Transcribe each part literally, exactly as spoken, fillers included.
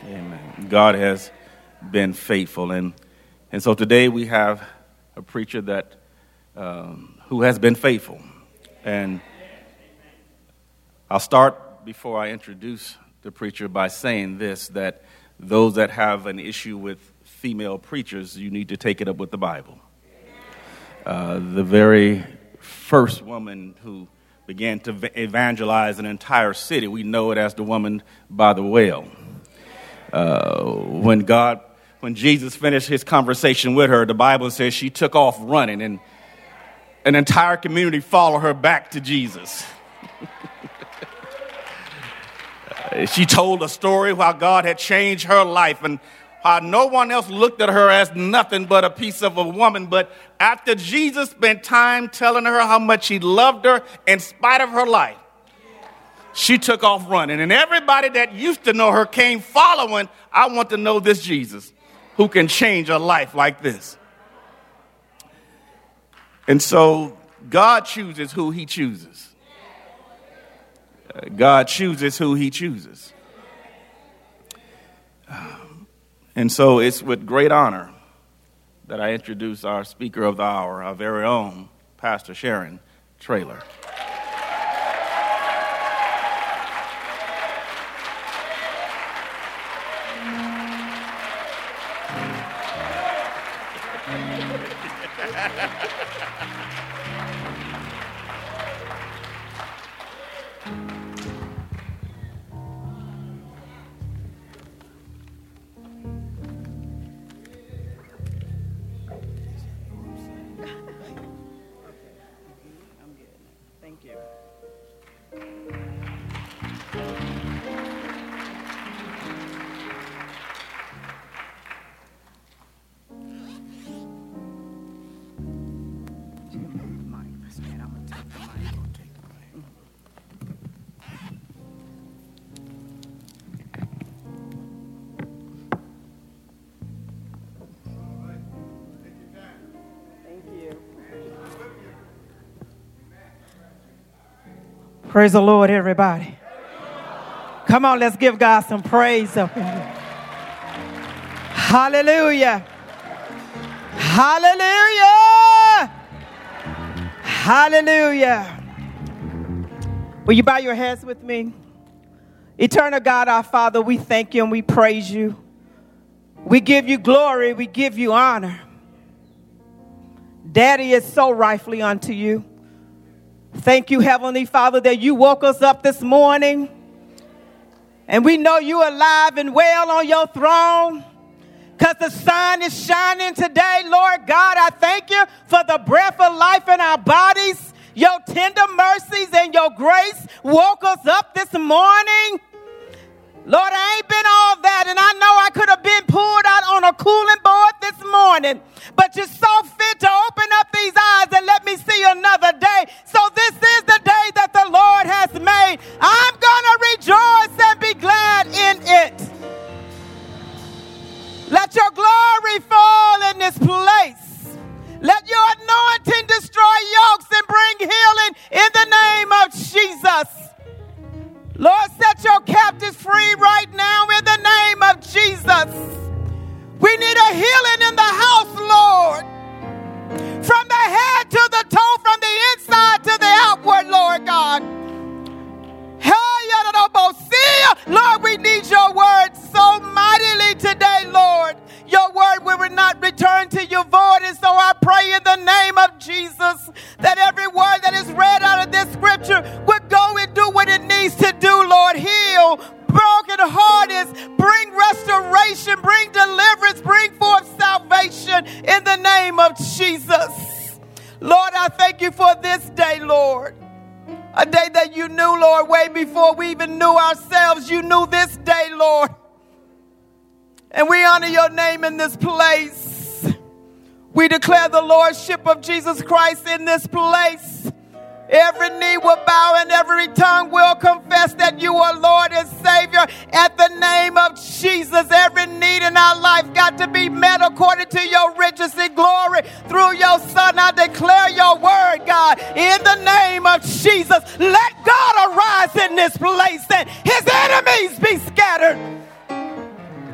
Amen. God has been faithful. And and so today we have a preacher that um, who has been faithful. And I'll start before I introduce the preacher by saying this, that those that have an issue with female preachers, you need to take it up with the Bible. Uh, the very first woman who began to evangelize an entire city, we know it as the woman by the well. Uh, when God, when Jesus finished his conversation with her, the Bible says she took off running, and an entire community followed her back to Jesus. She told a story how God had changed her life and how no one else looked at her as nothing but a piece of a woman. But after Jesus spent time telling her how much he loved her in spite of her life, she took off running. And everybody that used to know her came following. I want to know this Jesus who can change a life like this. And so God chooses who he chooses. God chooses who he chooses. Um, and so it's with great honor that I introduce our speaker of the hour, our very own Pastor Sharon Traylor. Praise the Lord, everybody. Come on, let's give God some praise up in here. Hallelujah. Hallelujah. Hallelujah. Will you bow your heads with me? Eternal God, our Father, we thank you and we praise you. We give you glory. We give you honor. Daddy is so rightfully unto you. Thank you, Heavenly Father, that you woke us up this morning. And we know you're alive and well on your throne because the sun is shining today. Lord God, I thank you for the breath of life in our bodies. Your tender mercies and your grace woke us up this morning. Lord, I ain't been all that, and I know I could have been pulled out on a cooling board this morning, but you're so fit to open up these eyes and let me see another day. So this is the day that the Lord has made. I'm going to rejoice and be glad in it. Let your glory fall in this place. Let your anointing destroy yokes and bring healing in the name of Jesus. Lord, set your captives free right now in the name of Jesus. We need a healing in the house, Lord. From the head to the toe, from the inside to the outward, Lord God. Lord, we need your word so mightily today, Lord. Your word will not return to you void. And so I pray in the name of Jesus that every word that is read out of this scripture would go and do what it needs to do, Lord. Heal broken hearts, bring restoration, bring deliverance, bring forth salvation in the name of Jesus. Lord, I thank you for this day, Lord. A day that you knew, Lord, way before we even knew ourselves. You knew this day, Lord. And we honor your name in this place. We declare the lordship of Jesus Christ in this place. Every knee will bow and every tongue will confess that you are Lord and Savior. At the name of Jesus, every need in our life got to be met according to your riches and glory. Through your Son, I declare your word, God, in the name of Jesus. Let God arise in this place and his enemies be scattered.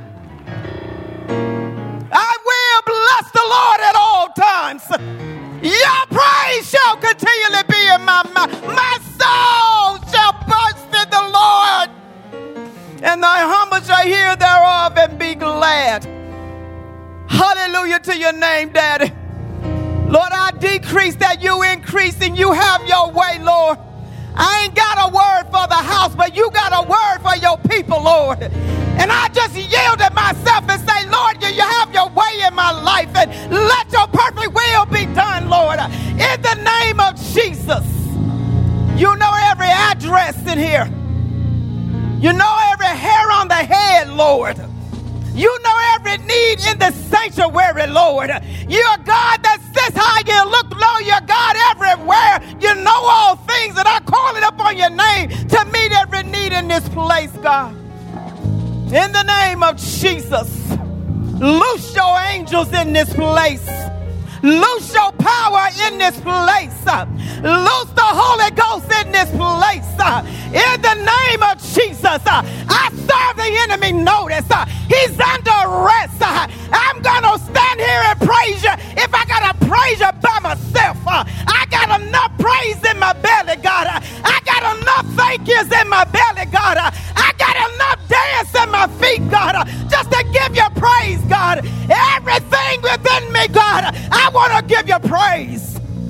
my mouth. My soul shall burst in the Lord, and the humble shall hear thereof and be glad. Hallelujah to your name, Daddy. Lord, I decrease that you increase, and you have your way, Lord. I ain't got a word for the house, but you got a word for your people, Lord. And I just yielded myself and say, Lord, you, you have your way in my life, and let your perfect will be done, Lord. In the name of Jesus. You know every address in here. You know every hair on the head, Lord. You know every need in the sanctuary, Lord. You're a God that sits high and look low. You're God everywhere. You know all things, and I call it up on your name to meet every need in this place, God. In the name of Jesus, loose your angels in this place. Loose your power in this place. Loose the Holy Ghost in this place. In the name of Jesus, I serve the enemy notice. He's under arrest. I'm going to stand here and praise you. If I got to praise you by myself, I got enough praise in my belly, God. I got enough thank yous in my belly, God. I got enough dance in my feet, God, just to give you praise, God. Everything within me, God, I want to give you praise.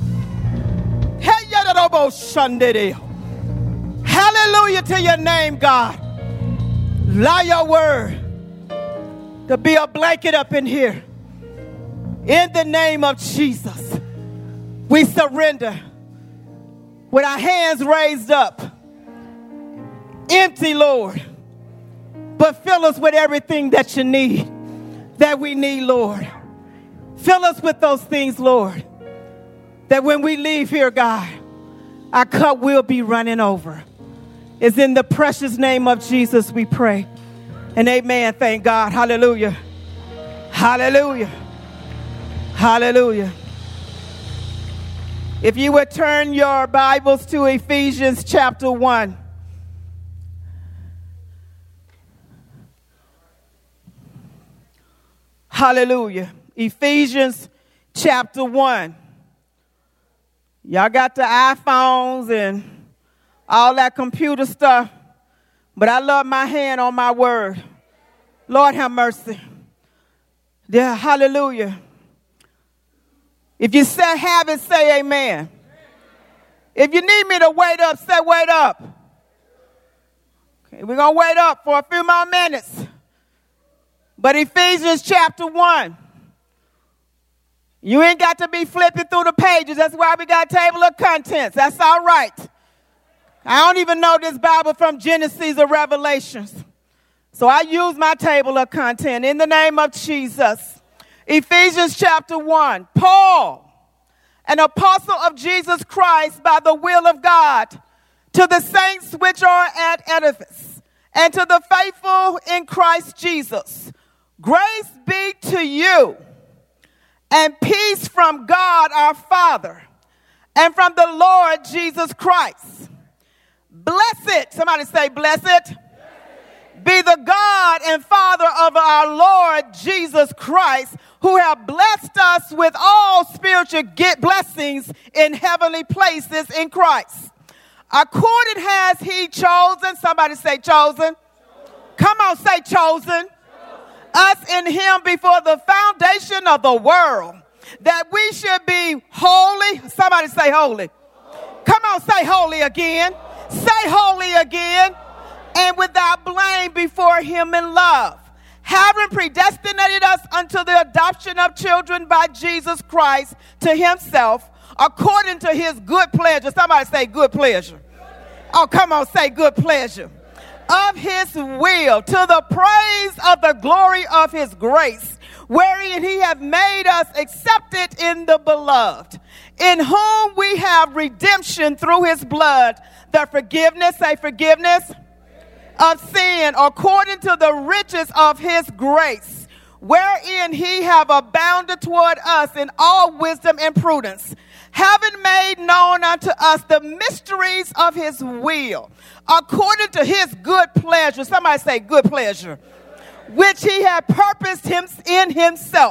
Hallelujah to your name, God. Allow your word to be a blanket up in here. In the name of Jesus, we surrender with our hands raised up. Empty, Lord, but fill us with everything that you need, that we need, Lord. Fill us with those things, Lord, that when we leave here, God, our cup will be running over. It's in the precious name of Jesus we pray. And amen. Thank God. Hallelujah. Hallelujah. Hallelujah. If you would turn your Bibles to Ephesians chapter one. Hallelujah. Ephesians chapter one. Y'all got the iPhones and all that computer stuff, but I love my hand on my word. Lord have mercy. Yeah, hallelujah. If you say have it, say amen. If you need me to wait up, say wait up. Okay, we're going to wait up for a few more minutes. But Ephesians chapter one. You ain't got to be flipping through the pages. That's why we got a table of contents. That's all right. I don't even know this Bible from Genesis or Revelations. So I use my table of content in the name of Jesus. Ephesians chapter one. Paul, an apostle of Jesus Christ by the will of God, to the saints which are at Ephesus, and to the faithful in Christ Jesus. Grace be to you, and peace from God our Father, and from the Lord Jesus Christ. Blessed, somebody say blessed, blessed, be the God and Father of our Lord Jesus Christ, who have blessed us with all spiritual blessings in heavenly places in Christ. According has he chosen, somebody say chosen. chosen. Come on, say chosen. chosen. Us in him before the foundation of the world, that we should be holy. Somebody say holy. holy. Come on, say holy again. Holy. Say holy again. And without blame before him in love, having predestinated us unto the adoption of children by Jesus Christ to himself, according to his good pleasure. Somebody say good pleasure. Oh, come on, say good pleasure. Of his will, to the praise of the glory of his grace, wherein he hath made us accepted in the beloved, in whom we have redemption through his blood, the forgiveness, say forgiveness, of sin, according to the riches of his grace, wherein he have abounded toward us in all wisdom and prudence, having made known unto us the mysteries of his will, according to his good pleasure. Somebody say good pleasure. Which he had purposed him in himself,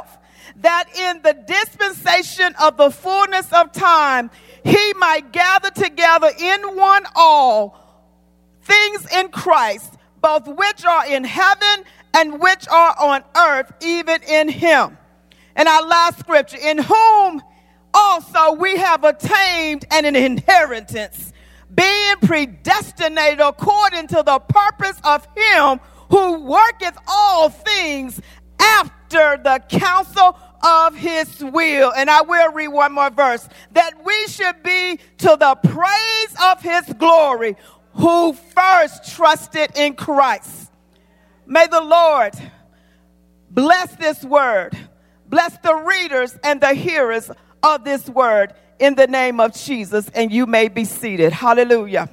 that in the dispensation of the fullness of time, he might gather together in one all things in Christ, both which are in heaven and which are on earth, even in him. And our last scripture, in whom also we have attained an inheritance, being predestinated according to the purpose of him who worketh all things after the counsel of his will. And I will read one more verse. That we should be to the praise of his glory, who first trusted in Christ. May the Lord bless this word. Bless the readers and the hearers of this word in the name of Jesus. And you may be seated. Hallelujah.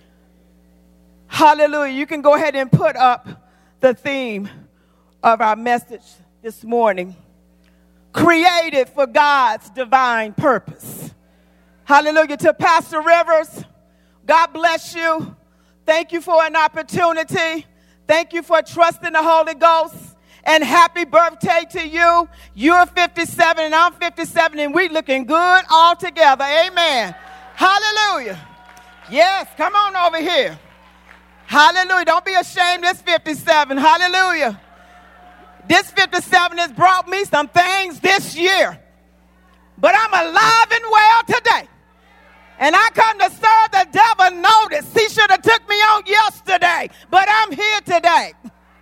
Hallelujah. You can go ahead and put up the theme of our message this morning. Created for God's divine purpose. Hallelujah. To Pastor Rivers, God bless you. Thank you for an opportunity. Thank you for trusting the Holy Ghost. And happy birthday to you. You're fifty-seven and I'm fifty-seven and we looking good all together. Amen. Hallelujah. Yes, come on over here. Hallelujah. Don't be ashamed. This fifty-seven. Hallelujah. This fifty-seven has brought me some things this year. But I'm alive and well today. And I come to serve the devil notice. He should have took me on yesterday. But I'm here today.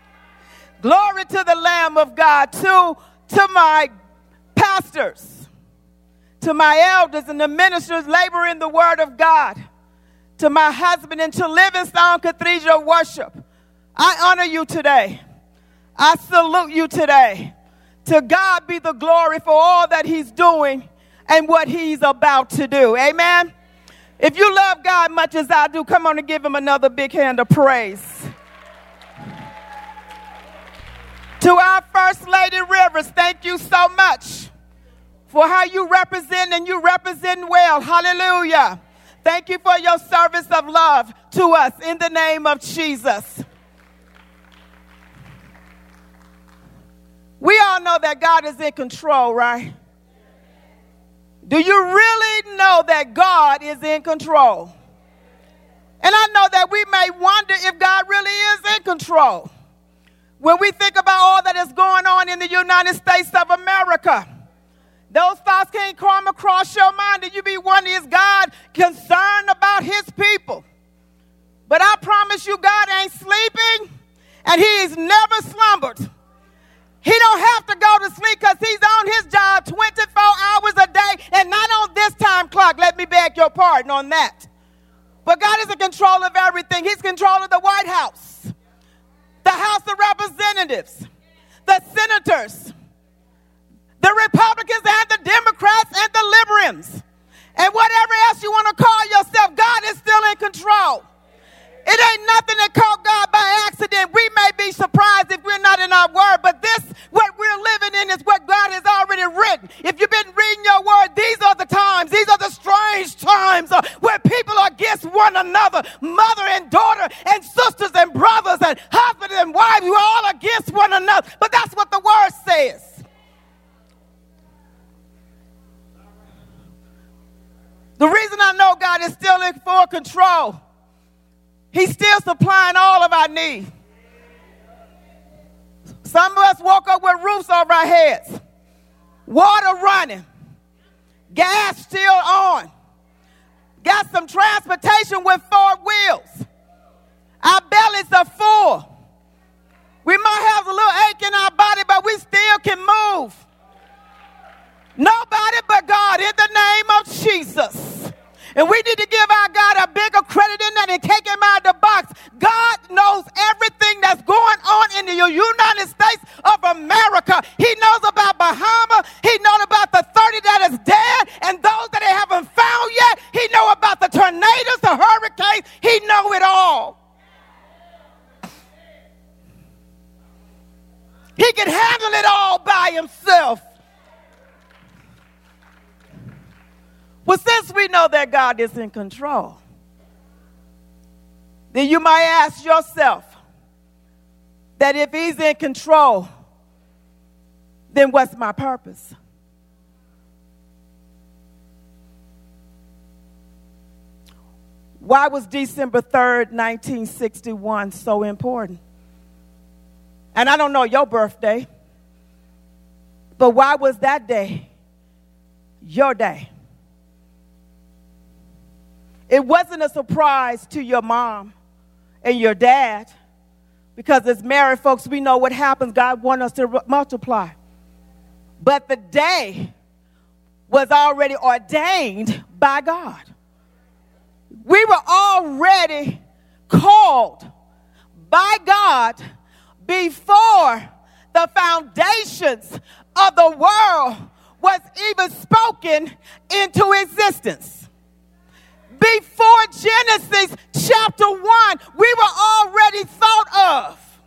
Glory to the Lamb of God. To, to my pastors. To my elders and the ministers laboring the word of God. To my husband and to Livingstone Cathedral Worship. I honor you today. I salute you today. To God be the glory for all that he's doing and what he's about to do. Amen. If you love God much as I do, come on and give him another big hand of praise. To our First Lady Rivers, thank you so much for how you represent and you represent well. Hallelujah. Thank you for your service of love to us in the name of Jesus. We all know that God is in control, right? Do you really know that God is in control? And I know that we may wonder if God really is in control. When we think about all that is going on in the United States of America, those thoughts can't come across your mind and you be wondering, is God concerned about his people? But I promise you, God ain't sleeping and he's never slumbered. He don't have to go to sleep because he's on his job twenty-four hours a day and not on this time clock. Let me beg your pardon on that. But God is in control of everything. He's in control of the White House, the House of Representatives, the senators, the Republicans and the Democrats and the Liberals, and whatever else you want to call yourself. God is still in control. It ain't nothing that caught God by accident. We may be surprised if we're not in our word, but this, what we're living in, is what God has already written. If you've been reading your word, these are the times, these are the strange times uh, where people are against one another, mother and daughter, and sisters and brothers, and husband and wife, who are all against one another. But that's what the word says. The reason I know God is still in full control, he's still supplying all of our needs. Some of us woke up with roofs over our heads, water running, gas still on, got some transportation with four wheels. Our bellies are full. We might have a little ache in our body, but we still can move. Nobody but God in the name of Jesus. And we need to give our God a bigger credit in that and take him out of the box. God knows everything that's going on in the United States of America. He knows about Bahama. He knows about the thirty that is dead and those that they haven't found yet. He knows about the tornadoes, the hurricanes. He knows it all. He can handle it all by himself. Well, since we know that God is in control, then you might ask yourself that if he's in control, then what's my purpose? Why was December third, nineteen sixty-one so important? And I don't know your birthday, but why was that day your day? It wasn't a surprise to your mom and your dad, because as married folks, we know what happens. God wants us to multiply. But the day was already ordained by God. We were already called by God before the foundations of the world was even spoken into existence. Before Genesis chapter one, we were already thought of.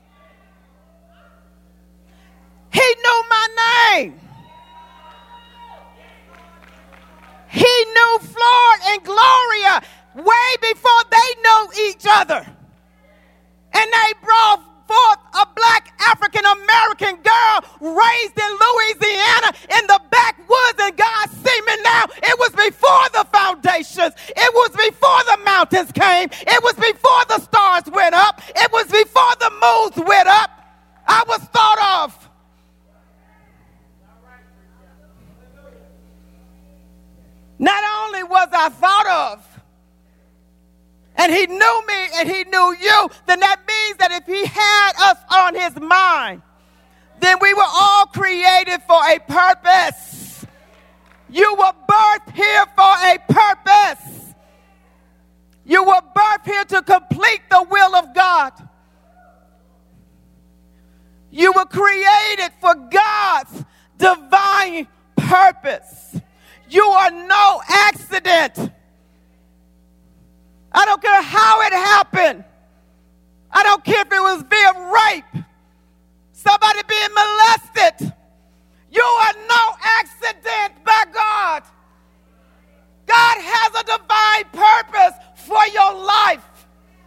He knew my name. He knew Flor and Gloria way before they knew each other. And they brought forth a black African-American girl raised in Louisiana in the backwoods, and God see me now. It was before the foundations. It was before the mountains came. It was before the stars went up. It was before the moons went up. I was thought of. Not only was I thought of, and he knew me and he knew you, then that means that if he had us on his mind, then we were all created for a purpose. You were birthed here for a purpose. You were birthed here to complete the will of God. You were created for God's divine purpose. You are no accident. I don't care how it happened. I don't care if it was via rape, somebody being molested. You are no accident by God. God has a divine purpose for your life.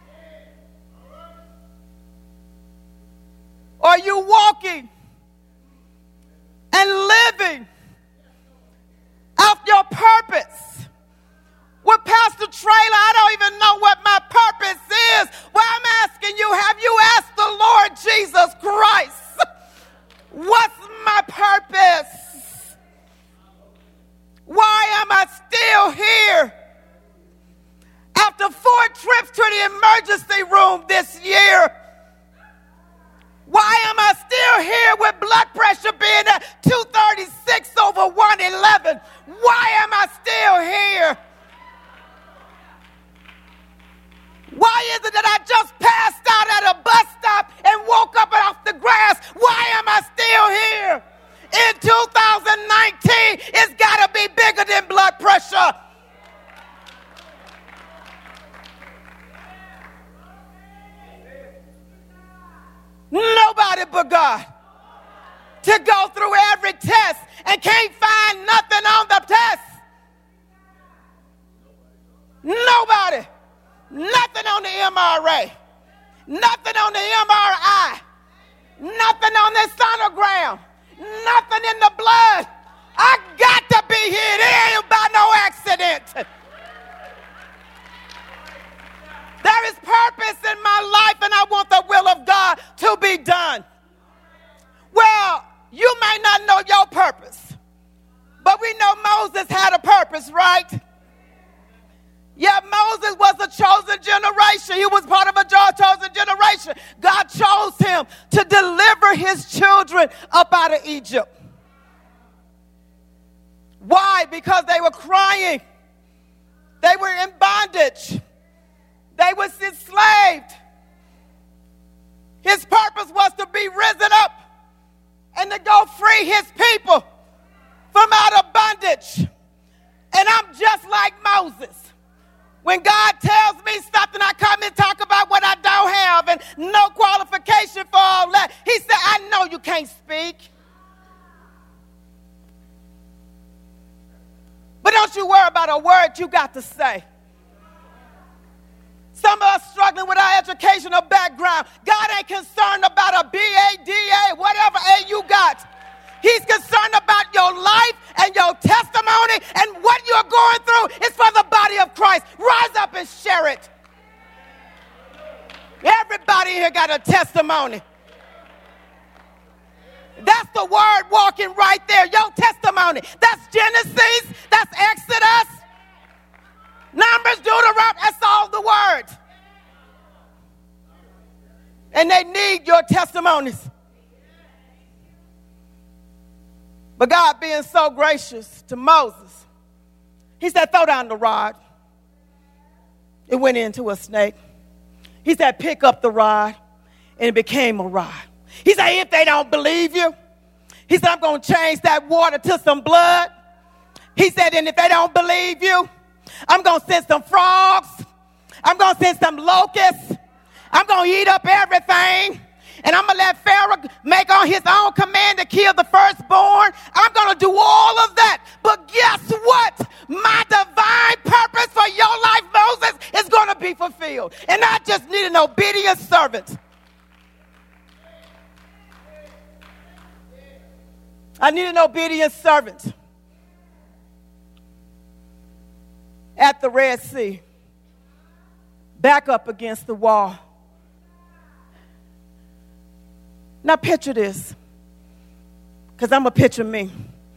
Are you walking and living out your purpose? With Pastor Trailer, I don't even know what my purpose is. Well, I'm asking you, have you asked the Lord Jesus Christ, what's my purpose? Why am I still here? After four trips to the emergency room this year, why am I still here with blood pressure being at two thirty-six over one eleven? Why am I still here? Why is it that I just passed out at a bus stop and woke up off the grass? Why am I still here? In two thousand nineteen, it's got to be bigger than blood pressure. Nobody but God. To go through every test and can't find nothing on the test. Nobody. Nothing on the M R A. Nothing on the M R I. Nothing on the sonogram. Nothing in the blood. I got to be here. It ain't by no accident. There is purpose in my life, and I want the will of God to be done. Well, you may not know your purpose, but we know Moses had a purpose, right? Yeah, Moses was a chosen generation. He was part of a chosen generation. God chose him to deliver his children up out of Egypt. Why? Because they were crying. They were in bondage. They were enslaved. His purpose was to be risen up and to go free his people from out of bondage. And I'm just like Moses. When God tells me something, I come and talk about what I don't have and no qualification for all that. He said, I know you can't speak. But don't you worry about a word you got to say. Some of us struggling with our educational background. God ain't concerned about a B A, D A, whatever A you got. He's concerned Somebody here got a testimony. That's the word walking right there. Your testimony. That's Genesis. That's Exodus. Numbers, Deuteronomy. That's all the word. And they need your testimonies. But God being so gracious to Moses, he said, throw down the rod. It went into a snake. He said, pick up the rod. And it became a rod. He said, if they don't believe you, he said, I'm going to change that water to some blood. He said, and if they don't believe you, I'm going to send some frogs. I'm going to send some locusts. I'm going to eat up everything. And I'm going to let Pharaoh make on his own command to kill the firstborn. I'm going to do all of that. But guess what? My divine purpose for your life, Moses, is going to be fulfilled. And I just need an obedient servant. I need an obedient servant. At the Red Sea, back up against the wall. Now picture this, because I'm going to picture me.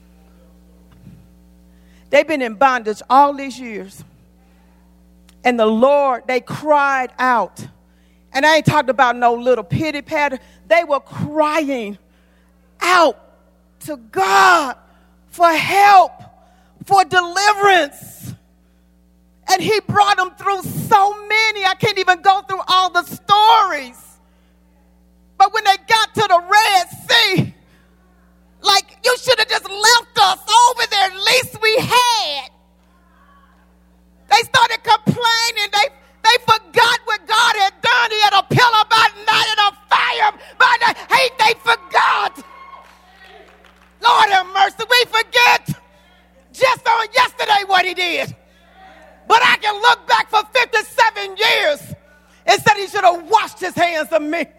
They've been in bondage all these years. And the Lord, they cried out. And I ain't talking about no little pity patter. They were crying out to God for help, for deliverance. And he brought them through so many. I can't even go through all the stories. But when they got to the Red Sea, like, you should have just left us over there. At least we had. They started complaining. They, they forgot what God had done. He had a pillar by night and a fire by night. Hey, they forgot. Lord have mercy. We forget just on yesterday what he did. But I can look back for fifty-seven years and said he should have washed his hands of me.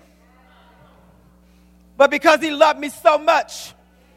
But because he loved me so much,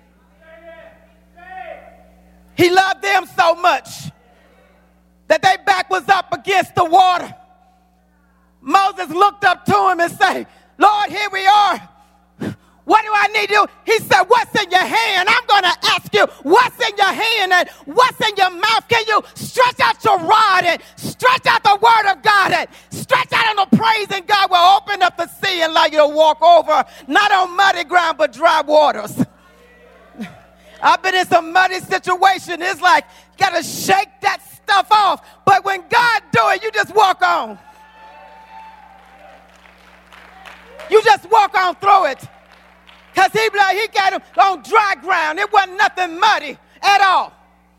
he loved them so much that their back was up against the water. Moses looked up to him and said, Lord, here we are. What do I need to do? He said, what's in your hand? I'm going to ask you, what's in your hand and what's in your mouth? Can you stretch out your rod and stretch out the word of God and stretch out on the praise, and God will open up the sea and allow you to walk over, not on muddy ground, but dry waters. I've been in some muddy situation. It's like, you got to shake that stuff off. But when God do it, you just walk on. You just walk on through it. Because he, like, he got him on dry ground. It wasn't nothing muddy at all.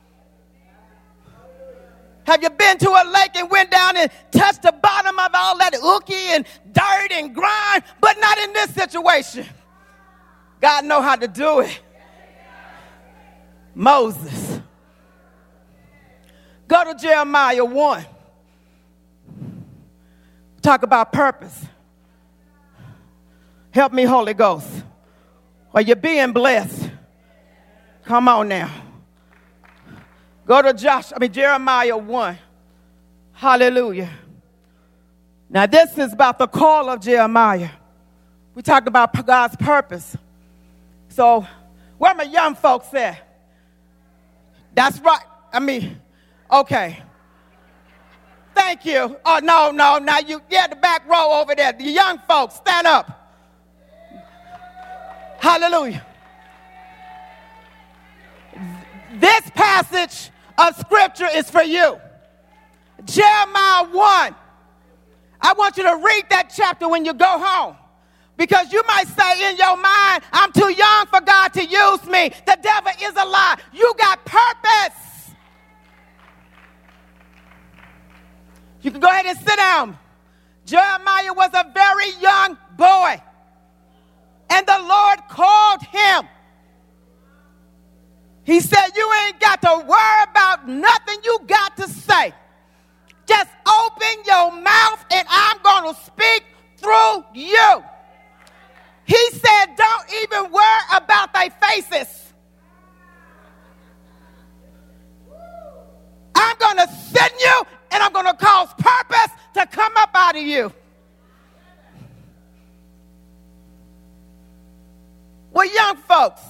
Have you been to a lake and went down and touched the bottom of all that ookie and dirt and grime? But not in this situation. God know how to do it. Moses. Go to Jeremiah one. Talk about purpose. Help me, Holy Ghost. Are you being blessed? Come on now. Go to Josh, I mean Jeremiah one. Hallelujah. Now this is about the call of Jeremiah. We talked about God's purpose. So where my young folks at? That's right. I mean, okay. Thank you. Oh, no, no. Now you, yeah, the back row over there. The young folks, stand up. Hallelujah. This passage of scripture is for you. Jeremiah one. I want you to read that chapter when you go home. Because you might say in your mind, I'm too young for God to use me. The devil is a lie. You got purpose. You can go ahead and sit down. Jeremiah was a very young boy. And the Lord called him. He said, you ain't got to worry about nothing you got to say. Just open your mouth and I'm going to speak through you. He said, don't even worry about their faces. I'm going to send you and I'm going to cause purpose to come up out of you. Well, young folks,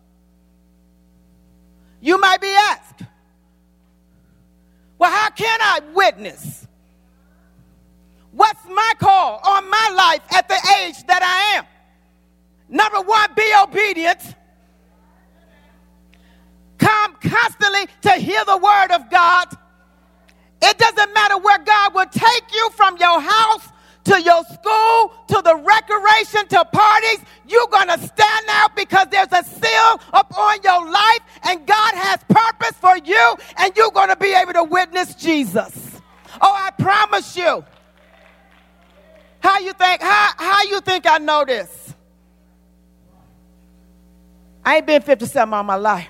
you might be asked, well, how can I witness? What's my call on my life at the age that I am? Number one, be obedient. Come constantly to hear the word of God. It doesn't matter where God will take you, from your house to your school to the recreation to parties. You're going to stand out because there's a seal upon your life, and God has purpose for you, and you're going to be able to witness Jesus. Oh, I promise you. How you think, how, how you think I know this? I ain't been fifty-seven all my life.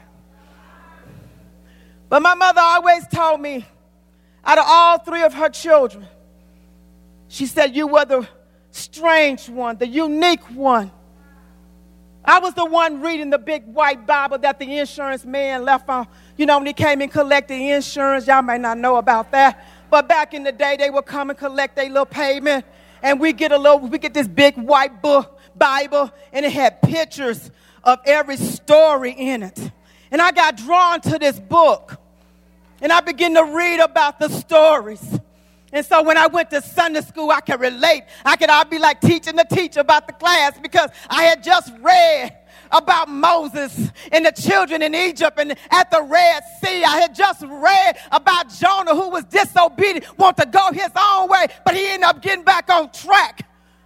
But my mother always told me, out of all three of her children, she said, you were the strange one, the unique one. I was the one reading the big white Bible that the insurance man left on, you know, when he came and collected insurance. Y'all may not know about that. But back in the day, they would come and collect their little payment. And we get a little, we get this big white book, Bible, and it had pictures of every story in it. And I got drawn to this book. And I began to read about the stories. And so when I went to Sunday school, I could relate. I could I'd be like teaching the teacher about the class, because I had just read about Moses and the children in Egypt and at the Red Sea. I had just read about Jonah, who was disobedient, wanted to go his own way, but he ended up getting back on track.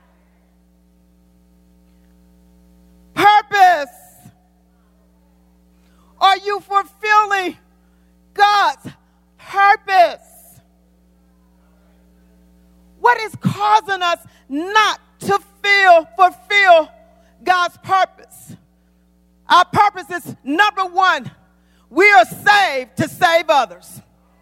Purpose. Are you fulfilling God's purpose? What is causing us not to feel, fulfill God's purpose? Our purpose is, number one, we are saved to save others.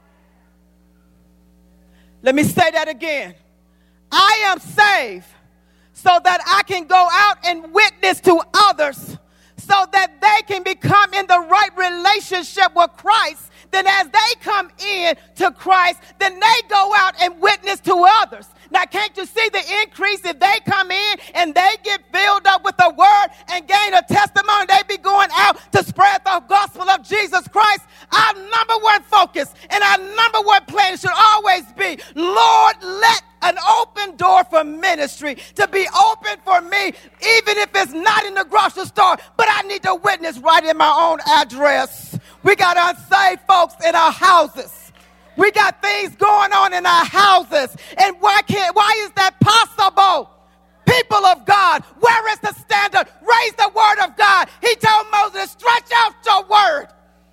Let me say that again. I am saved so that I can go out and witness to others, so that they can become in the right relationship with Christ. Then as they come in to Christ, then they go out and witness to others. Now, can't you see the increase if they come in and they get filled up with the word and gain a testimony? They be going out to spread the gospel of Jesus Christ. Our number one focus and our number one plan should always be, Lord, let an open door for ministry to be open for me, even if it's not in the grocery store, but I need to witness right in my own address. We got unsaved folks in our houses. We got things going on in our houses. And why can't, why is that possible? People of God, where is the standard? Raise the word of God. He told Moses, stretch out your word.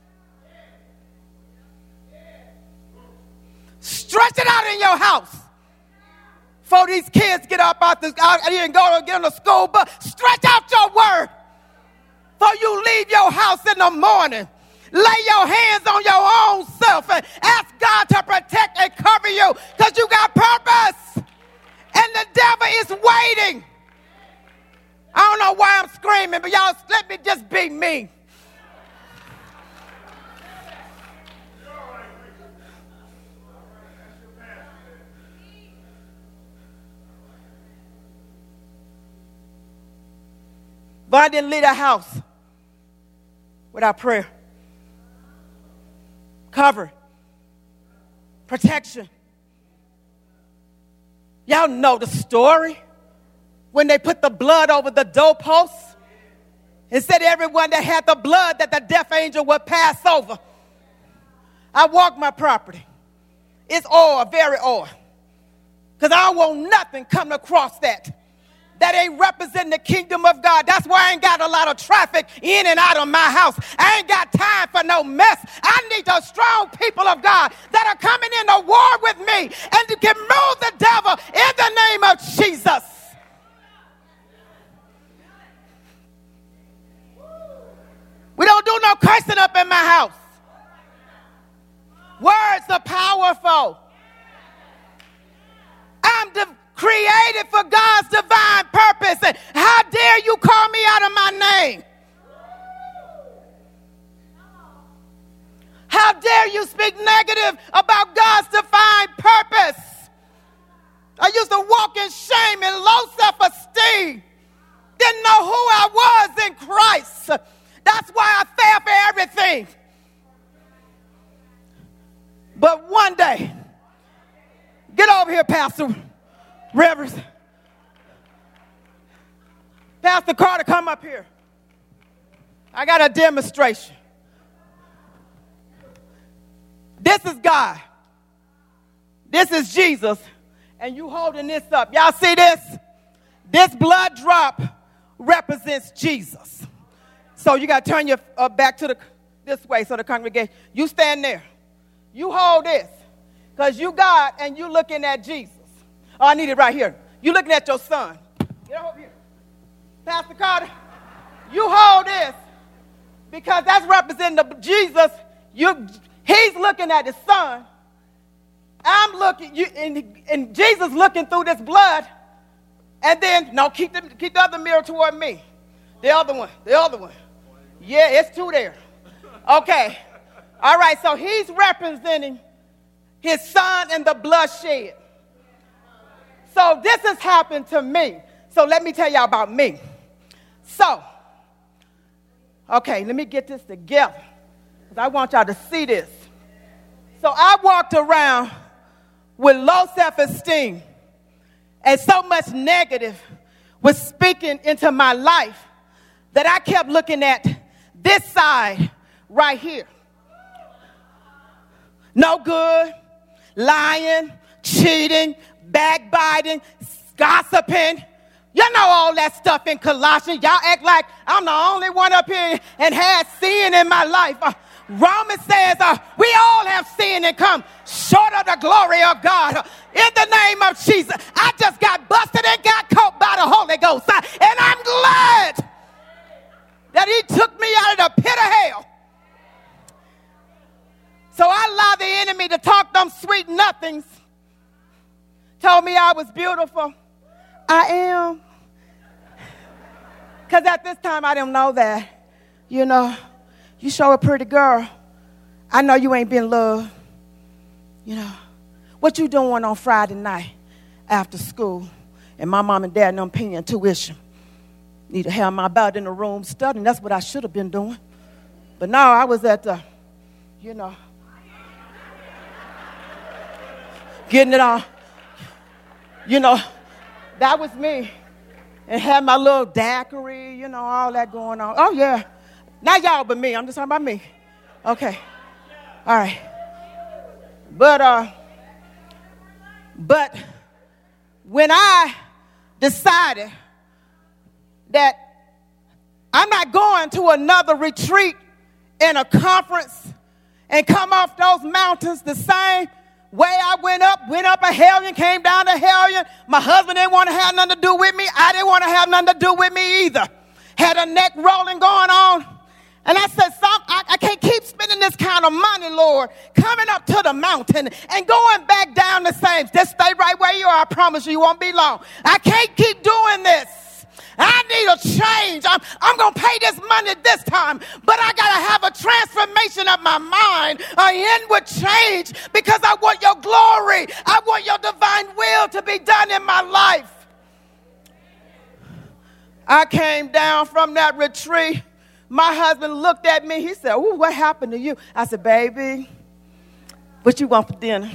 Stretch it out in your house. Before these kids get up out this, out here and go to get on the school bus, stretch out your word. Before you leave your house in the morning, lay your hands on your own self and ask God to protect and cover you, because you got purpose. And the devil is waiting. I don't know why I'm screaming, but y'all let me just be me. But I didn't leave the house without prayer. Cover. Protection. Y'all know the story. When they put the blood over the doorposts and said everyone that had the blood that the death angel would pass over. I walk my property. It's oil, very oil. Because I don't want nothing coming across that. That ain't representing the kingdom of God. That's why I ain't got a lot of traffic in and out of my house. I ain't got time for no mess. I need the strong people of God that are coming into war with me and to can move the devil in the name of Jesus. We don't do no cursing up in my house. Words are powerful. I'm the created for God's divine purpose. And how dare you call me out of my name? How dare you speak negative about God's divine purpose? I used to walk in shame and low self-esteem. Didn't know who I was in Christ. here, Pastor Rivers. Pastor Carter, come up here. I got a demonstration. This is God. This is Jesus. And you holding this up. Y'all see this? This blood drop represents Jesus. So you got to turn your uh, back to the this way so the congregation. You stand there. You hold this. Because you God and you looking at Jesus. Oh, I need it right here. You looking at your son. Get over here. Pastor Carter, you hold this. Because that's representing the Jesus. You, he's looking at his son. I'm looking, you, and, and Jesus looking through this blood. And then, no, keep the, keep the other mirror toward me. The other one, the other one. Yeah, it's two there. Okay. All right, so he's representing his son and the bloodshed. So this has happened to me. So let me tell y'all about me. So, okay, let me get this together. Because I want y'all to see this. So I walked around with low self-esteem. And so much negative was speaking into my life that I kept looking at this side right here. No good, lying, cheating, backbiting, gossiping. You know all that stuff in Colossians. Y'all act like I'm the only one up here and had sin in my life. Uh, Romans says uh, we all have sinned and come short of the glory of God. Uh, in the name of Jesus, I just got busted and got caught by the Holy Ghost. Uh, and I'm glad that he took me out of the pit of hell. So I allowed the enemy to talk them sweet nothings. Told me I was beautiful. I am. Because at this time, I didn't know that. You know, you show a pretty girl. I know you ain't been loved. You know, what you doing on Friday night after school? And my mom and dad them paying tuition. Need to have my butt in the room studying. That's what I should have been doing. But no, I was at the, you know, getting it on. You know, that was me. And had my little daiquiri, you know, all that going on. Oh, yeah. Not y'all but me. I'm just talking about me. Okay. All right. But, uh, but when I decided that I'm not going to another retreat in a conference and come off those mountains the same way I went up, went up a hellion, came down a hellion. My husband didn't want to have nothing to do with me. I didn't want to have nothing to do with me either. Had a neck rolling going on. And I said, Some, I, I can't keep spending this kind of money, Lord, coming up to the mountain and going back down the same. Just stay right where you are. I promise you, you won't be long. I can't keep doing this. I need a change. I'm, I'm going to pay this money this time, but I got to have a transformation of my mind, an inward change, because I want your glory. I want your divine will to be done in my life. I came down from that retreat. My husband looked at me. He said, "Ooh, what happened to you?" I said, "Baby, what you want for dinner?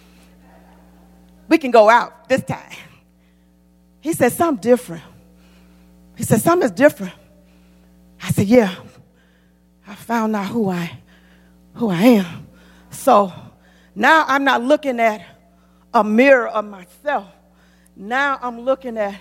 We can go out this time." He said, "Something different." He said, "Something's different." I said, "Yeah, I found out who I, who I am." So now I'm not looking at a mirror of myself. Now I'm looking at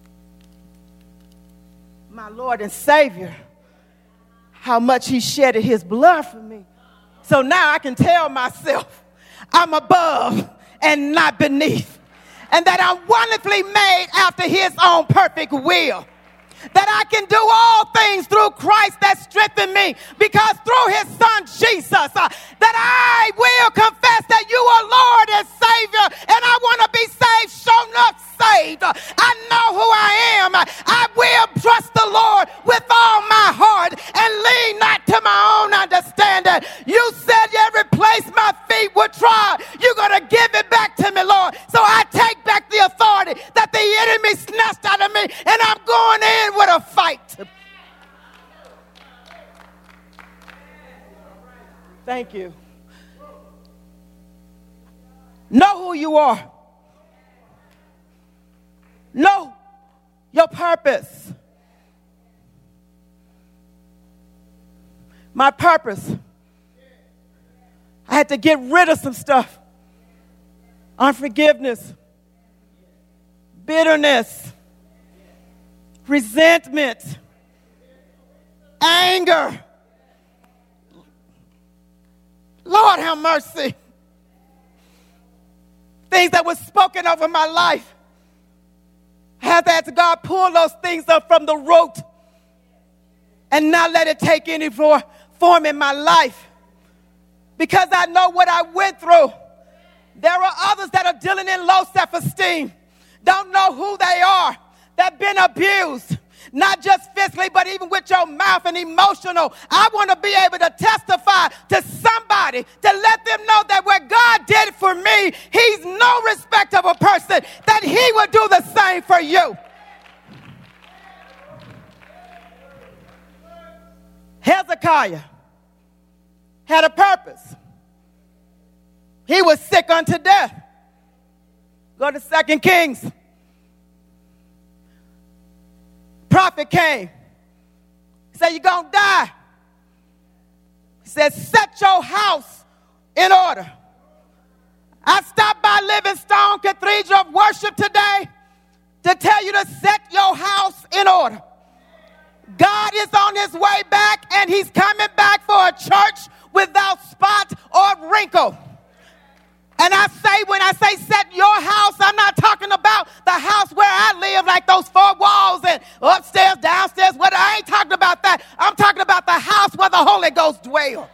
my Lord and Savior, how much he shedded his blood for me. So now I can tell myself I'm above and not beneath, and that I'm wonderfully made after his own perfect will. That I can do all things through Christ that strengthen me, because through his son Jesus, uh, that I will confess that you are Lord and Savior, and I want to be saved, shown up saved. Uh, I know who I am. I will trust the Lord with all my heart and lean not to my own understanding. You said every place my feet would trod, you're going to give it back to me, Lord. So I take back the authority that the enemy snatched out of me, and I'm going in with a fight. Thank you. Know who you are. purpose. My purpose. I had to get rid of some stuff. Unforgiveness, bitterness, resentment, anger. Lord, have mercy. Things that were spoken over my life. I had to ask God, pull those things up from the root and not let it take any form in my life. Because I know what I went through. There are others that are dealing in low self-esteem, don't know who they are, that have been abused, not just physically, but even with your mouth and emotional. I want to be able to testify to somebody to let them know that what God did for me, he's no respect of a person, that he will do the same for you. Hezekiah had a purpose. He was sick unto death. Go to Second Kings. Prophet came. He said, you're going to die. He said, set your house in order. I stopped by Livingstone Cathedral of Worship today to tell you to set your house in order. God is on his way back, and he's coming back for a church without spot or wrinkle. And I say, when I say set your house, I'm not talking about the house where I live, like those four walls and upstairs, downstairs. What I ain't talking about that. I'm talking about the house where the Holy Ghost dwells.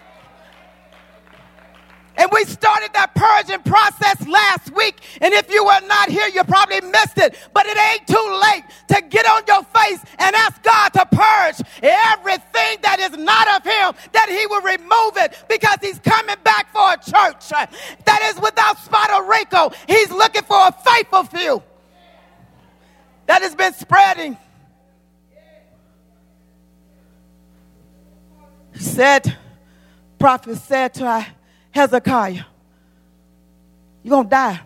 And we started that purging process last week. And if you were not here, you probably missed it. But it ain't too late to get on your face and ask God to purge everything that is not of him, that he will remove it, because he's coming back for a church that is without spot or wrinkle. He's looking for a faithful few that has been spreading. He said, prophet said to Hezekiah, you're going to die.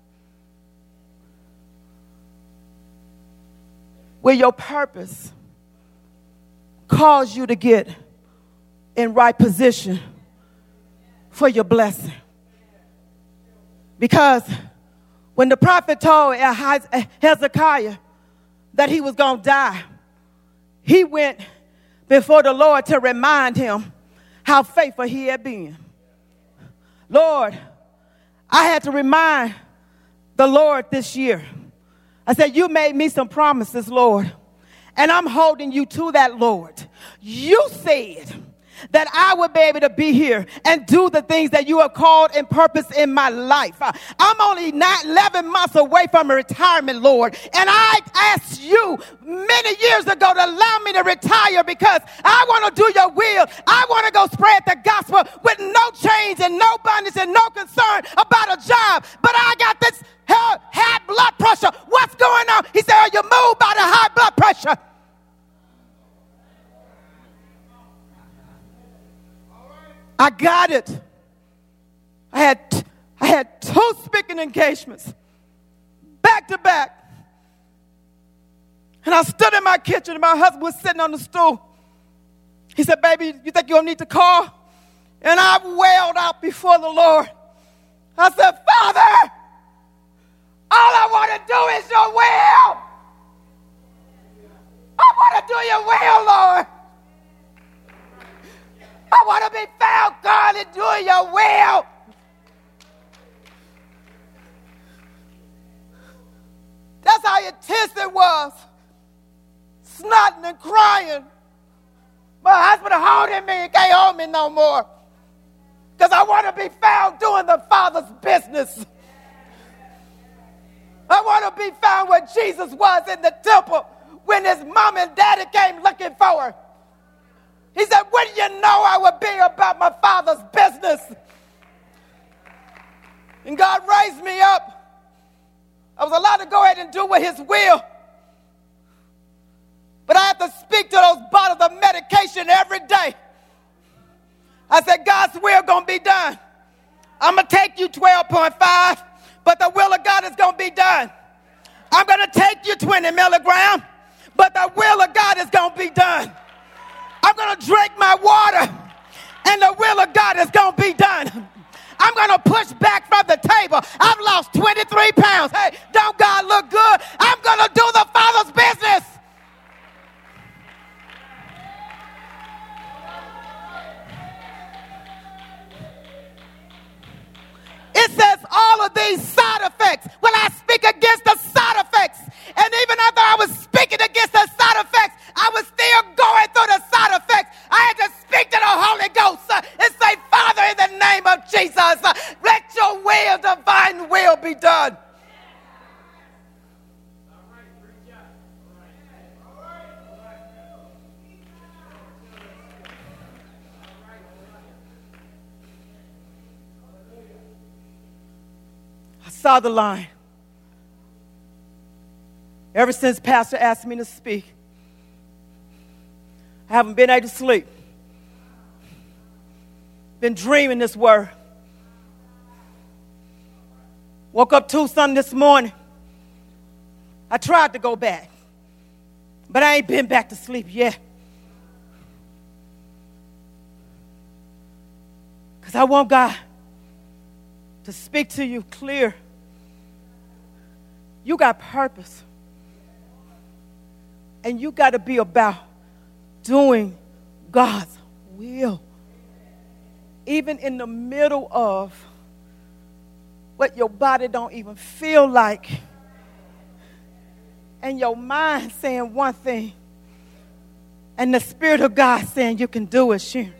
Will your purpose cause you to get in right position for your blessing? Because when the prophet told Hezekiah that he was going to die, he went before the Lord to remind him how faithful he had been. Lord, I had to remind the Lord this year. I said, you made me some promises, Lord, and I'm holding you to that, Lord. You said that I would be able to be here and do the things that you have called and purposed in my life. I'm only nine, eleven months away from a retirement, Lord. And I asked you many years ago to allow me to retire because I want to do your will. I want to go spread the gospel with no change and no bondage and no concern about a job. But I got this high blood pressure. What's going on? He said, are you moved by the high blood pressure? I got it. I had I had two speaking engagements back to back. And I stood in my kitchen and my husband was sitting on the stool. He said, baby, you think you'll need to call? And I wailed out before the Lord. I said, Father, all I want to do is your will. I want to do your will, Lord. I want to be found, God, in doing your will. That's how intense it was. Snotting and crying. My husband holding me and can't hold me no more. Because I want to be found doing the Father's business. I want to be found where Jesus was in the temple when his mom and daddy came looking for her. He said, wouldn't you know I would be about my Father's business? And God raised me up. I was allowed to go ahead and do with his will. But I have to speak to those bottles of medication every day. I said, God's will going to be done. I'm going to take you twelve point five, but the will of God is going to be done. I'm going to take you twenty milligrams, but the will of God is going to be done. I'm going to drink my water, and the will of God is going to be done. I'm going to push back from the table. I've lost twenty-three pounds. Hey, don't God look good? I'm going to do the Father's business. It says all of these side effects. Well, I speak against the side effects. And even after I was speaking against the side effects, I was still going through the side effects. I had to speak to the Holy Ghost uh, and say, Father, in the name of Jesus, uh, let your will, divine will be done. I saw the line. Ever since Pastor asked me to speak, I haven't been able to sleep. Been dreaming this word. Woke up two something this morning. I tried to go back, but I ain't been back to sleep yet. Because I want God to speak to you clear. You got purpose. And you got to be about doing God's will. Even in the middle of what your body don't even feel like. And your mind saying one thing. And the Spirit of God saying you can do it, Sharon.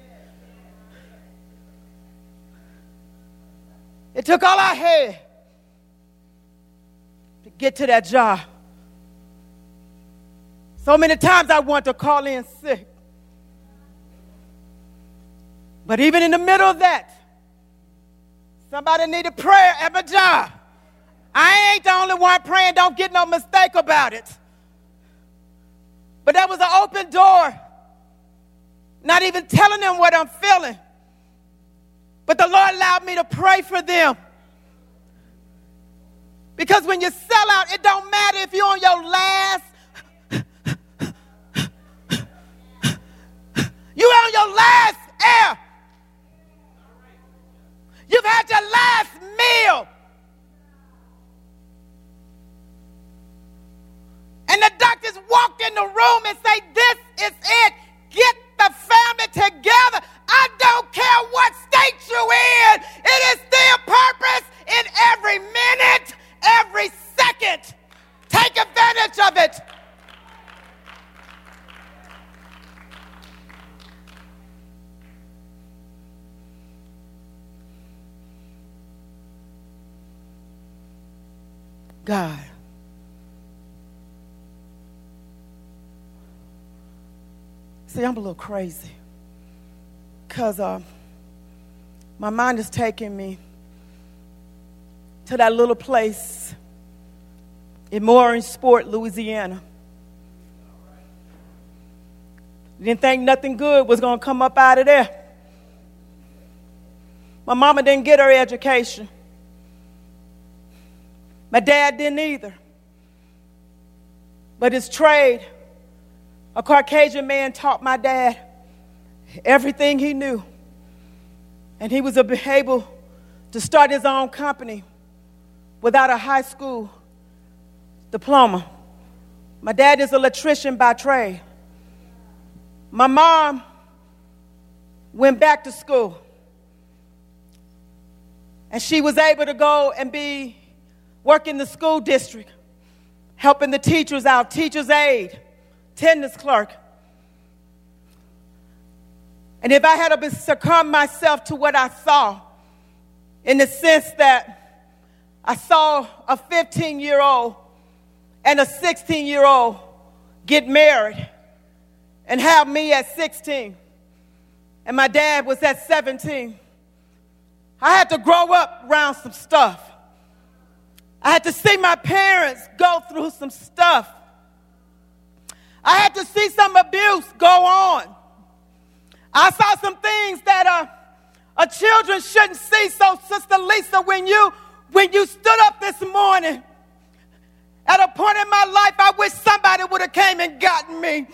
It took all I had to get to that job. So many times I want to call in sick. But even in the middle of that, somebody needed prayer at my job. I ain't the only one praying. Don't get no mistake about it. But that was an open door. Not even telling them what I'm feeling. But the Lord allowed me to pray for them. Because when you sell out, it don't matter if you're on your last. You're on your last air. You've had your last meal. And the doctors walked in the room and say, this is it. Get the family together. I don't care what state you're in. It is still purpose in every minute, every second. Take advantage of it. God. See, I'm a little crazy because uh, my mind is taking me to that little place in Mooringsport, Louisiana. Didn't think nothing good was going to come up out of there. My mama didn't get her education. My dad didn't either. But his trade, a Caucasian man taught my dad everything he knew. And he was able to start his own company without a high school diploma. My dad is an electrician by trade. My mom went back to school. And she was able to go and be work in the school district, helping the teachers out, teacher's aide, attendance clerk. And if I had to succumb myself to what I saw, in the sense that I saw a fifteen-year-old and a sixteen-year-old get married and have me at sixteen, and my dad was at seventeen, I had to grow up around some stuff. I had to see my parents go through some stuff. I had to see some abuse go on. I saw some things that uh, a children shouldn't see. So, Sister Lisa, when you when you stood up this morning At a point in my life, I wish somebody would have came and gotten me.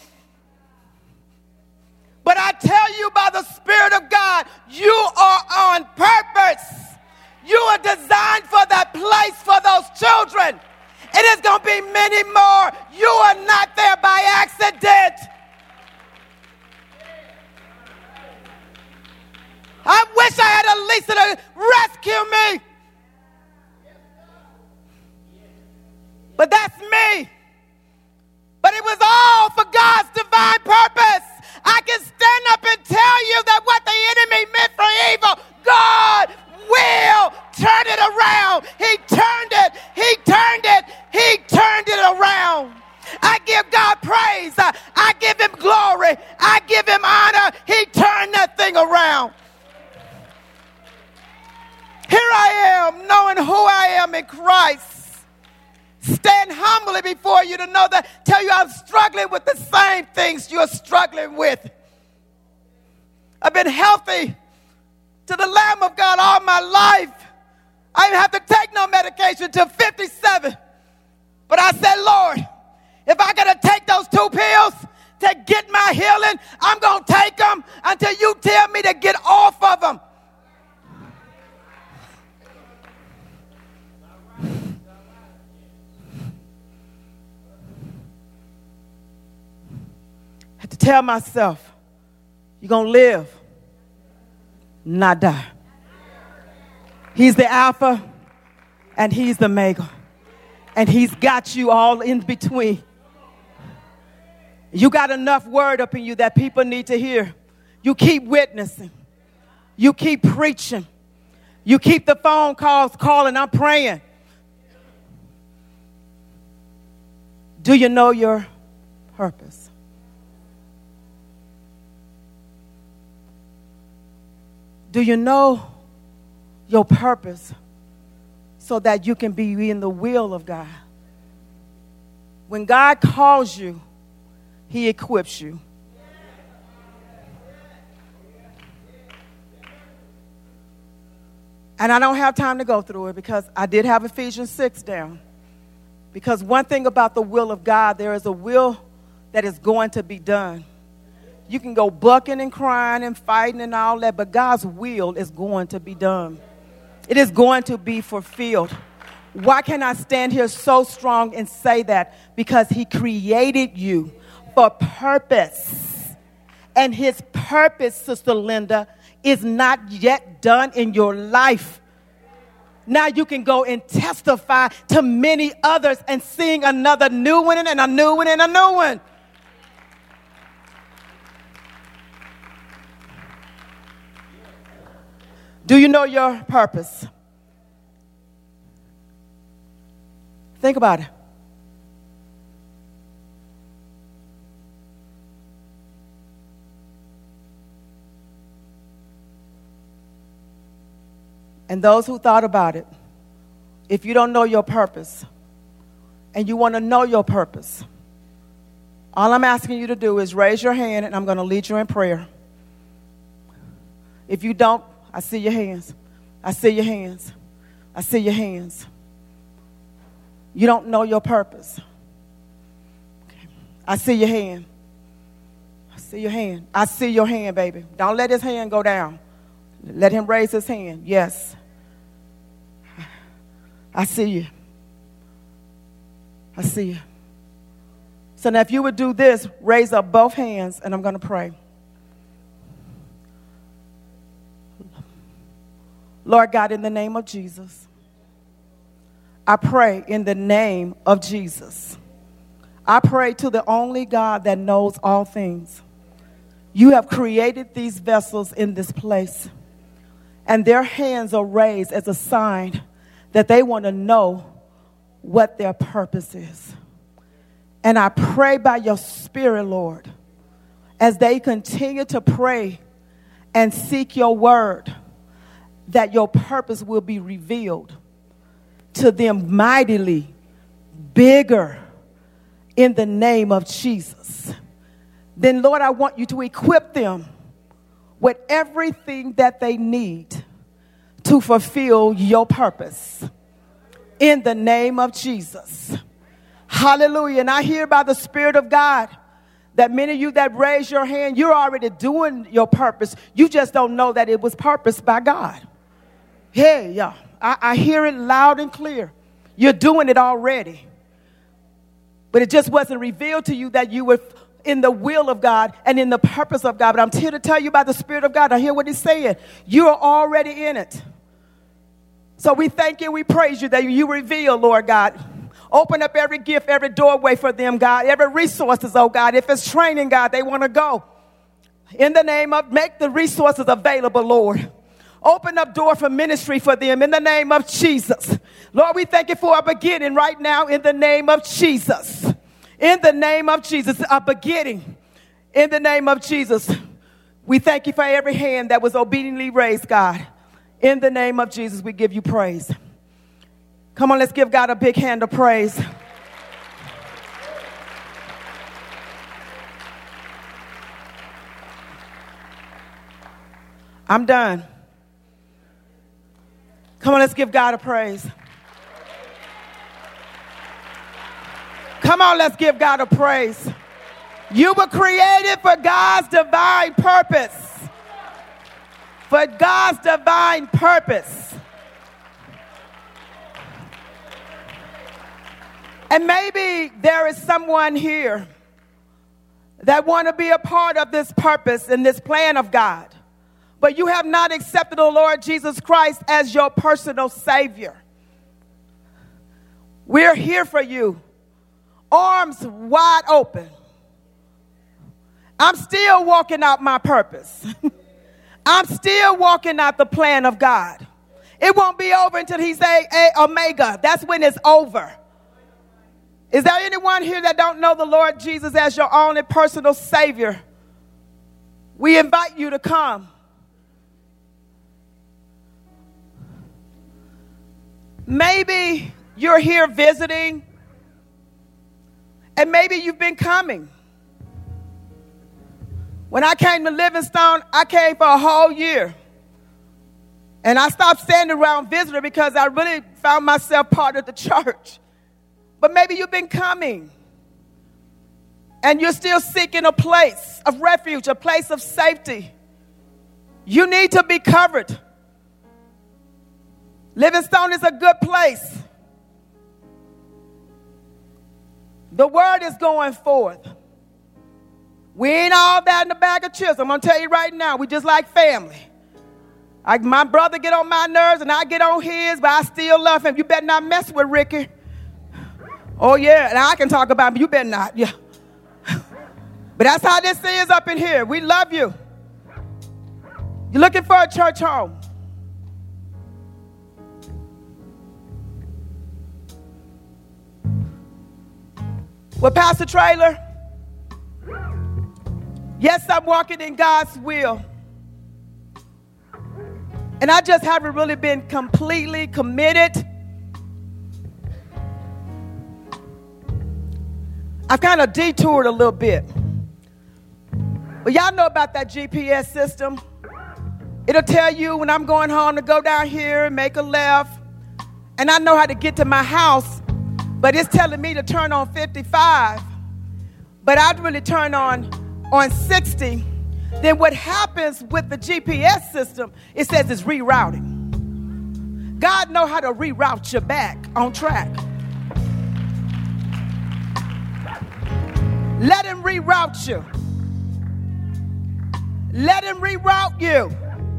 But I tell you by the Spirit of God, you are on purpose. You are designed for that place for those children. It is going to be many more. You are not there by accident. I wish I had a Lisa to rescue me. But that's me. But it was all for God's divine purpose. I can stand up and tell you that what the enemy meant for evil, God will turn it around. He turned it. He turned it. He turned it around. I give God praise. I, I give him glory. I give him honor. He turned that thing around. Here I am, knowing who I am in Christ. Stand humbly before you to know that, tell you I'm struggling with the same things you're struggling with. I've been healthy to the Lamb of God all my life. I didn't have to take no medication until fifty-seven. But I said, Lord, if I got to take those two pills to get my healing, I'm going to take them until you tell me to get off of them. I had to tell myself, you're going to live, not die. He's the Alpha and he's the Omega. And he's got you all in between. You got enough word up in you that people need to hear. You keep witnessing. You keep preaching. You keep the phone calls calling. I'm praying. Do you know your purpose? Do you know your purpose so that you can be in the will of God? When God calls you, he equips you. And I don't have time to go through it because I did have Ephesians six down. Because one thing about the will of God, there is a will that is going to be done. You can go bucking and crying and fighting and all that, but God's will is going to be done. It is going to be fulfilled. Why can I stand here so strong and say that? Because he created you for purpose. And his purpose, Sister Linda, is not yet done in your life. Now you can go and testify to many others and sing another new one and a new one and a new one. Do you know your purpose? Think about it. And those who thought about it, if you don't know your purpose and you want to know your purpose, all I'm asking you to do is raise your hand and I'm going to lead you in prayer. If you don't, I see your hands. I see your hands. I see your hands. You don't know your purpose. Okay. I see your hand. I see your hand. I see your hand, baby. Don't let his hand go down. Let him raise his hand. Yes. I see you. I see you. So now if you would do this, raise up both hands and I'm going to pray. Lord God, in the name of Jesus, I pray in the name of Jesus. I pray to the only God that knows all things. You have created these vessels in this place, and their hands are raised as a sign that they want to know what their purpose is. And I pray by your Spirit, Lord, as they continue to pray and seek your word, that your purpose will be revealed to them mightily, bigger, in the name of Jesus. Then, Lord, I want you to equip them with everything that they need to fulfill your purpose. In the name of Jesus. Hallelujah. And I hear by the Spirit of God that many of you that raise your hand, you're already doing your purpose. You just don't know that it was purposed by God. Hey, y'all. I, I hear it loud and clear. You're doing it already. But it just wasn't revealed to you that you were in the will of God and in the purpose of God. But I'm here to tell you about the Spirit of God. I hear what he's saying. You're already in it. So we thank you, we praise you that you reveal, Lord God. Open up every gift, every doorway for them, God. Every resources, oh God. If it's training, God, they want to go. In the name of, make the resources available, Lord. Open up door for ministry for them in the name of Jesus. Lord, we thank you for a beginning right now in the name of Jesus. In the name of Jesus, a beginning. In the name of Jesus. We thank you for every hand that was obediently raised, God. In the name of Jesus, we give you praise. Come on, let's give God a big hand of praise. I'm done. Come on, let's give God a praise. Come on, let's give God a praise. You were created for God's divine purpose. For God's divine purpose. And maybe there is someone here that want to be a part of this purpose and this plan of God. But you have not accepted the Lord Jesus Christ as your personal Savior. We're here for you. Arms wide open. I'm still walking out my purpose. I'm still walking out the plan of God. It won't be over until he say a- Omega. That's when it's over. Is there anyone here that don't know the Lord Jesus as your only personal Savior? We invite you to come. Maybe you're here visiting, and maybe you've been coming. When I came to Livingstone, I came for a whole year. And I stopped standing around visiting because I really found myself part of the church. But maybe you've been coming and you're still seeking a place of refuge, a place of safety. You need to be covered. Livingstone is a good place. The word is going forth. We ain't all that in the bag of chips. I'm going to tell you right now, we just like family. I, my brother get on my nerves and I get on his, but I still love him. You better not mess with Ricky. Oh, yeah, and I can talk about him, but you better not. Yeah. But that's how this is up in here. We love you. You're looking for a church home. Well, Pastor Traylor, yes, I'm walking in God's will. And I just haven't really been completely committed. I've kind of detoured a little bit. But y'all know about that G P S system. It'll tell you when I'm going home to go down here and make a left. And I know how to get to my house, but it's telling me to turn on fifty-five. But I'd really turn on, on sixty. Then what happens with the G P S system, it says it's rerouting. God knows how to reroute you back on track. Let him reroute you. Let him reroute you.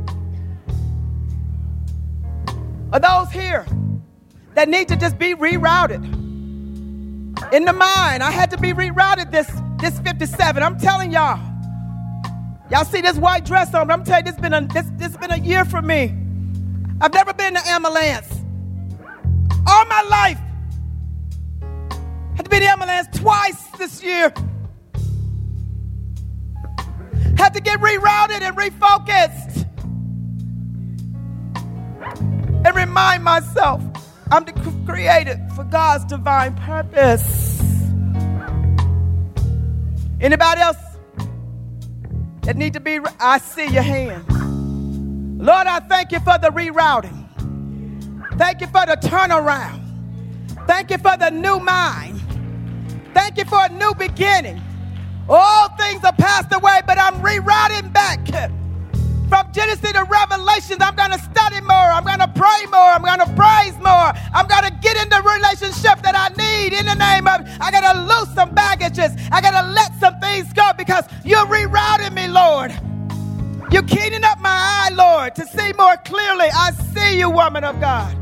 Are those here that need to just be rerouted? In the mind, I had to be rerouted this, this fifty-seven. I'm telling y'all. Y'all see this white dress on, but I'm telling you, this been a, this, this been a year for me. I've never been in an ambulance. All my life. Had to be in the ambulance twice this year. Had to get rerouted and refocused. And remind myself, I'm created for God's divine purpose. Anybody else that need to be, I see your hand. Lord, I thank you for the rerouting. Thank you for the turnaround. Thank you for the new mind. Thank you for a new beginning. All things are passed away, but I'm rerouting back. From Genesis to Revelation, I'm going to study more. I'm going to pray more. I'm going to praise more. I'm going to get in the relationship that I need in the name of, I got to lose some baggages. I got to let some things go because you're rerouting me, Lord. You're keening up my eye, Lord, to see more clearly. I see you, woman of God.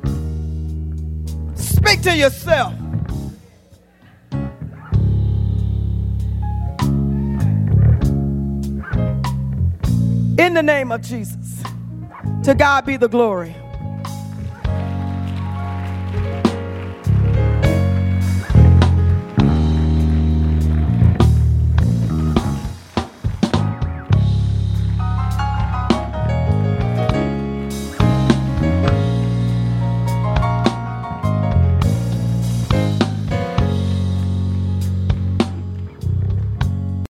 Speak to yourself. In the name of Jesus, to God be the glory.